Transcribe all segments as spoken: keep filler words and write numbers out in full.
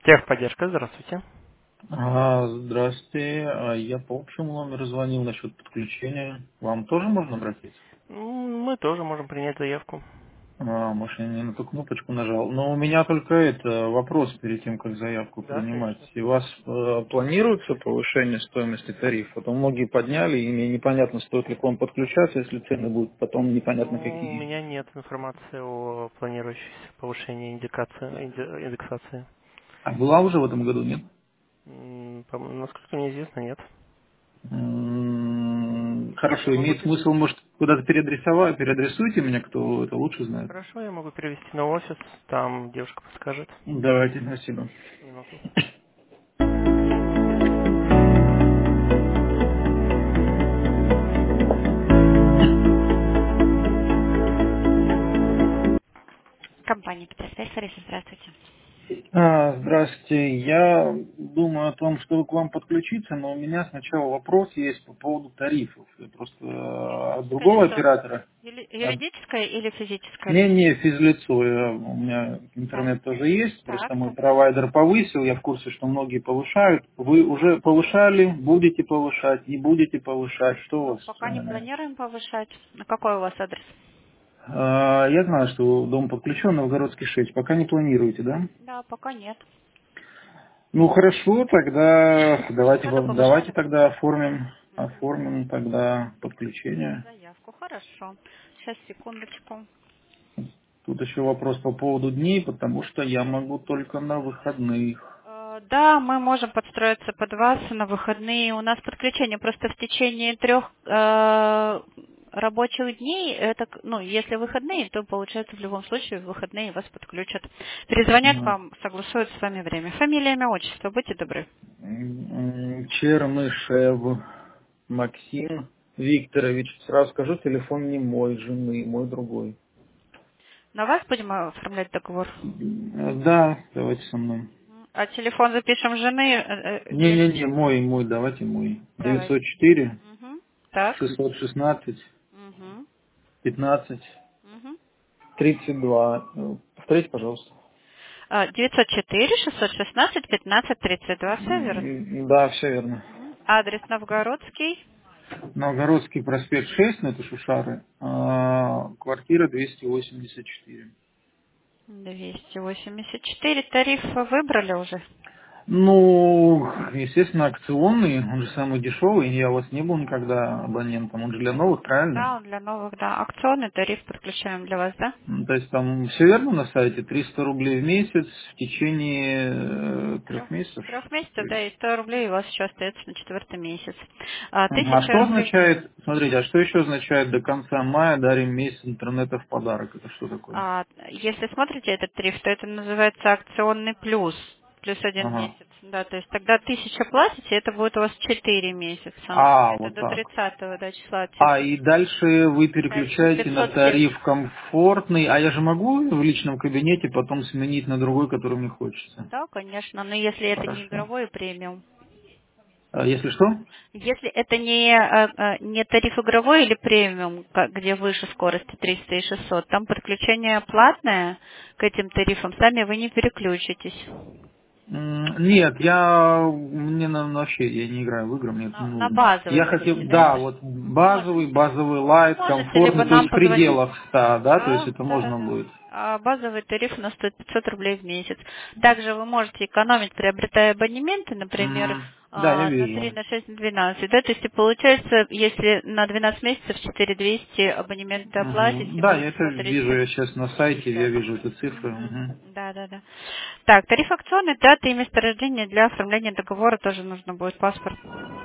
Техподдержка, здравствуйте. А, Здравствуйте. А, Я по общему номеру звонил насчет подключения. Вам тоже можно обратиться? М, Мы тоже можем принять заявку. А, может, я не на ту кнопочку нажал. Но у меня только это вопрос перед тем, как заявку Да, принимать. конечно. И у вас э, планируется повышение стоимости тарифа? А то многие подняли, и мне непонятно, стоит ли к вам подключаться, если цены будут потом непонятно Ну, у какие. меня нет информации о планирующейся повышении индикации, инде- индексации. А была уже в этом году, нет? М, по- Насколько мне известно, нет. М, Я Хорошо, могу имеет пере- смысл, может, куда-то переадресовать, переадресуйте меня, кто это лучше знает. Хорошо, я могу перевести на офис, там девушка подскажет. Давайте, спасибо. Минуту. Компания Петерсвязь, Лариса, здравствуйте. А, Здравствуйте. Я думаю о том, чтобы к вам подключиться, но у меня сначала вопрос есть по поводу тарифов. Я просто э, от Юридическое другого лицо. оператора. Юли- от- Юридическое или физическое Не, лицо? не, физлицо. Я- у меня Так, интернет тоже есть. так, Просто мой так. провайдер повысил. Я в курсе, что многие повышают. Вы уже повышали, будете повышать, не будете повышать. Что у Ну, вас? пока не э, планируем повышать. А какой у вас адрес? а, Я знаю, что дом подключен, Новгородский шесть. Пока не планируете, да? Да, пока нет. Ну хорошо, тогда В этом давайте году во- давайте повышали? тогда оформим Мгм. оформим тогда подключение. Заявку, хорошо. Сейчас, секундочку. Тут еще вопрос по поводу дней, потому что я могу только на выходных. Э, Да, мы можем подстроиться под вас на выходные. У нас подключение просто в течение трех э, рабочих дней. Это, к- ну, если выходные, то получается в любом случае в выходные вас подключат. Перезвонят Мгм. вам, согласуют с вами время. Фамилия, имя, отчество, будьте добры. М, Чернышев Максим Викторович. Сразу скажу, телефон не мой, жены, мой другой. На вас будем оформлять договор? Э, Да, давайте со мной. А телефон запишем жены? э, э, Или... Не-не-не, мой, мой, давайте мой. Давай. девятьсот четыре Мгм. Так. шестьсот шестнадцать Мгм. пятнадцать Мгм. тридцать два. Э, Повторите, пожалуйста. А, девятьсот четыре шестьсот шестнадцать пятнадцать тридцать два, все верно? М, Да, все верно. Мгм. Адрес Новгородский, Новгородский проспект шесть, ну это Шушары, а, квартира двести восемьдесят четыре. двести восемьдесят четыре. Тариф выбрали уже? Ну, естественно, акционный, он же самый дешевый, я у вас не был никогда абонентом, он же для новых, правильно? Да, для новых, да. Акционный тариф подключаем для вас, да? Ну, то есть там все верно на сайте, триста рублей в месяц в течение э, трех Трех, месяцев. трех То месяцев, да, есть. и сто рублей у вас еще остается на четвертый месяц. А, Мгм. А тысяча что рублей. означает, смотрите, Мгм. а что еще означает до конца мая дарим месяц интернета в подарок? Это что такое? А, если смотрите этот тариф, то это называется акционный плюс. Плюс один Ага. месяц. Да, то есть тогда тысяча платите, это будет у вас четыре месяца. А, Это вот до так. тридцатого да, числа А, текущего. и дальше вы Дальше переключаете на пятьсот семь. тариф комфортный, а я же могу в личном кабинете потом сменить на другой, который мне хочется. Да, конечно, но если это не Хорошо. игровой премиум. А если что? Если это не, э, э, не тариф игровой или премиум, ка- где выше скорости триста и шестьсот, там подключение платное к этим тарифам, сами вы не переключитесь. М, Нет, я мне на, вообще я не играю в игры, мне это не На, на нужно. базовый Я вы хотел, хотите, да, да, это? вот Мож- базовый, базовый лайт, можете, либо комфортный, то есть нам в позвонить. пределах ста, да, то есть Да, это да, да, можно да. будет. А базовый тариф у нас стоит пятьсот рублей в месяц. Также вы можете экономить, приобретая абонементы, например, Мгм. Да, я а, на три, вижу. на шесть, на двенадцать. Да, то есть и получается, если на двенадцать месяцев четыре тысячи двести абонементы Мгм. оплатите, Да, будет я это всего вижу, я сейчас на сайте, я триста пятьдесят. вижу эти цифры. Мгм. Мгм. Да, да, да. Так, тариф акционный, дата и месторождение для оформления договора тоже нужно будет паспорт.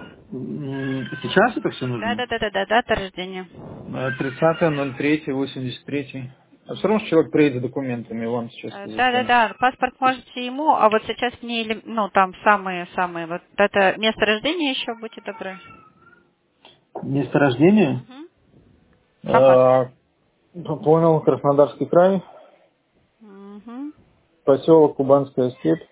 М, Сейчас это все Да, нужно? да, да, да, да, дата рождения. тридцатое ноль третье восемьдесят три. А все равно что человек приедет с документами, вам сейчас Э, Да, да, зачем? да, паспорт можете ему, а вот сейчас мне, эле- ну, там самые-самые, вот это место рождения еще, будьте добры. Место рождения? Угу. ФАМАС. А, понял, Краснодарский край, Угу. поселок Кубанская степь,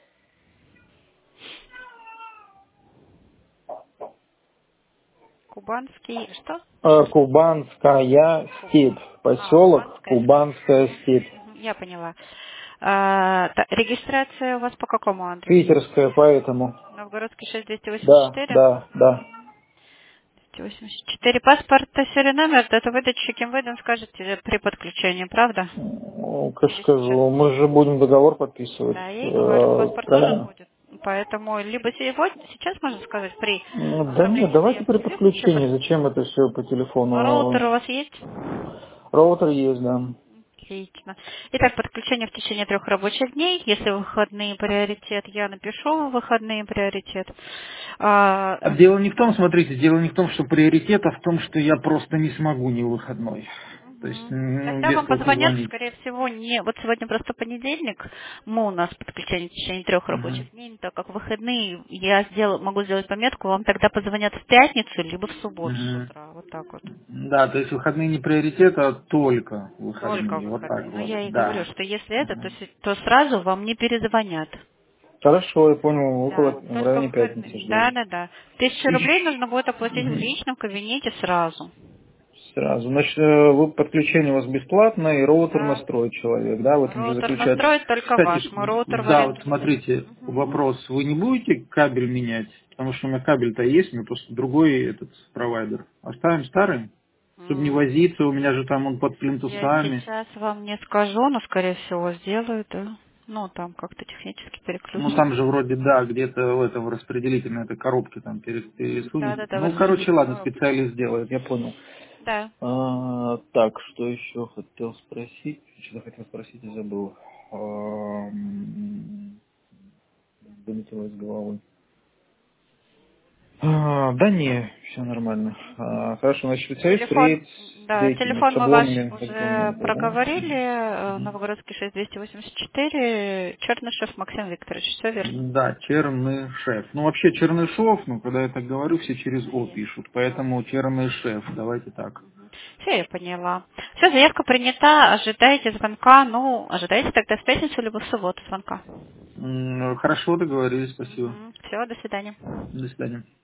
Кубанский, что? а, Кубанская Ку- степь, А, поселок Кубанская степь. Кубанская степь. Мгм, я поняла. А, та- регистрация у вас по какому адресу? Питерская, поэтому. Новгородский шесть двести восемьдесят Да, четыре. да, да. двести восемьдесят четыре. Паспорт, серия номер, дата выдачи, кем выдан, скажете при подключении, правда? Ну, как Или сейчас? скажу, мы же будем договор подписывать. Да, я и говорю, э, паспорт нужен Правильно? будет. Поэтому либо сегодня, сейчас можно сказать, при Ну, да нет, оформлении давайте при заявки, либо при подключении. под... Зачем это все по Роутер телефону? у вас есть? Роутер есть, да. Отлично. Итак, подключение в течение трех рабочих дней. Если выходные приоритет, я напишу выходные приоритет. А, А дело не в том, смотрите, дело не в том, что приоритет, а в том, что я просто не смогу не в выходной. То есть, Мгм. ну, Тогда без вам кого позвонят, позвонить. скорее всего, не... Вот сегодня просто понедельник, мы у нас подключение в течение трех Мгм. рабочих дней, так как выходные, я сделал, могу сделать пометку, вам тогда позвонят в пятницу, либо в субботу с Мгм. утра, вот так вот. Да, то есть выходные не приоритет, а только Только выходные. Вот так выходные. Но вот, я и говорю, да. что если это, то, Мгм. с- то сразу вам не перезвонят. Хорошо, я понял, около Да, в только районе пятницы выходные. жду. Да, да, да. Тысячу И рублей нужно будет оплатить в Мгм. личном кабинете сразу. Сразу. Значит, э, вы подключение у вас бесплатно, и роутер Да. настроит человек, да, в этом же Роутер заключается. настроит только Кстати, ваш. Мой роутер в да, вот аренду взят. смотрите, Мгм. вопрос, вы не будете кабель менять? Потому что у меня кабель-то есть, у меня просто другой этот провайдер. Оставим старый, чтобы не М, возиться, у меня же там он под Я плинтусами. сейчас вам не скажу, но, скорее всего, сделаю, да. Ну, там как-то технически Ну, переключу. там же вроде, да, где-то в этом распределительной этой коробке там пере- пересунуть. Да-да-да, в Ну, короче, отделительной ладно, коробке. специалист сделает, я понял. Да. А, так, что еще хотел спросить? Что-то хотел спросить и забыл. Ам, Вылетело из головы. А, да не, все нормально. А, хорошо, значит, специалист Телефон, приедет с да, этими телефон мы ваш шаблонами уже электронными, да? проговорили. э, Мгм. Новогородский шесть двести восемьдесят четыре, Чернышев Максим Викторович, все верно. Да, Чернышев. Ну, вообще Чернышов, ну, когда я так говорю, все через О пишут, поэтому Чернышев, давайте так. Все, я поняла. Все, заявка принята, ожидаете звонка, ну, ожидаете тогда в пятницу либо в субботу звонка. М, Хорошо, договорились, спасибо. Все, до свидания. До свидания.